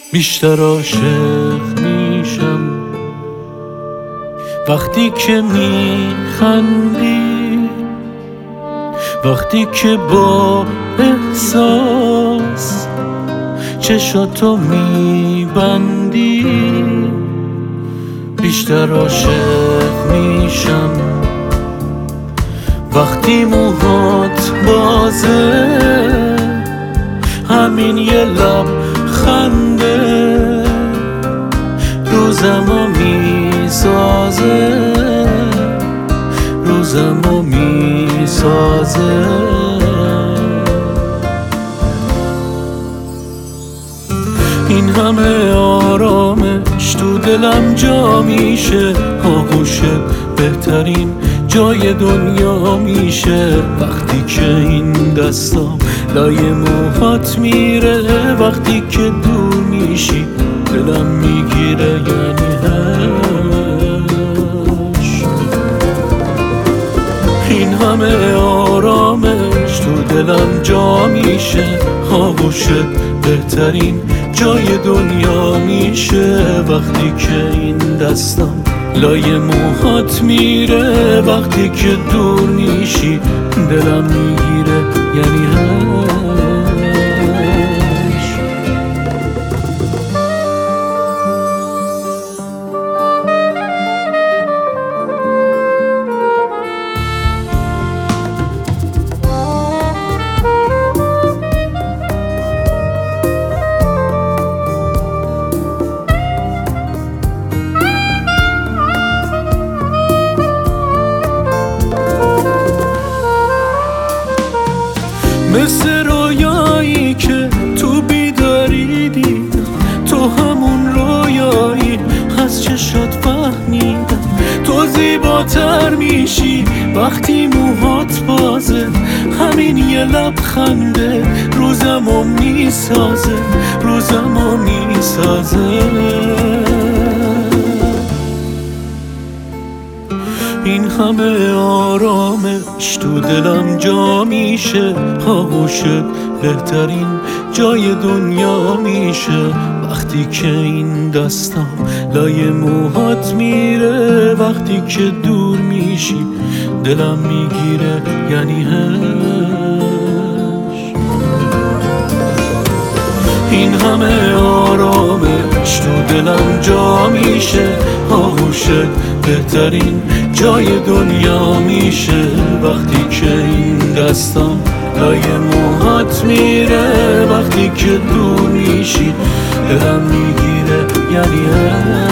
بیشتر عاشق میشم وقتی که میخندی، وقتی که با احساس چشاتو میبندی. بیشتر عاشق میشم وقتی موهات بازه، همین یه لب خنده روزمو میسازه، روزمو میسازه. این همه آرامش تو دلم جا میشه، آغوشت بهترین جای دنیا میشه. وقتی که این دستام لای موهات میره، وقتی که دور میشی دلم میگیره یعنی هش. این همه آرامش تو دلم جا میشه، آغوشت بهترین جای دنیا میشه. وقتی که این دستم لای موهات میره، وقتی که دور میشی دلم میگیره یعنی هش. مثل رویایی که تو بیداری دیدم، تو همون رویایی از چشات فهمیدم. تو زیباتر میشی وقتی موهات بازه، همین یه لبخنده روزمو میسازه، روزمو میسازه. این همه آرامش تو دلم جا میشه، آغوشت بهترین جای دنیا میشه. وقتی که این دستم لای موهات میره، وقتی که دور میشی دلم میگیره یعنی هش. این همه آرامش تو دلم جا میشه، آغوشت بهترین جای دنیا میشه. وقتی که این دستم لای موهات میره، وقتی که دور میشی دلم میگیره یعنی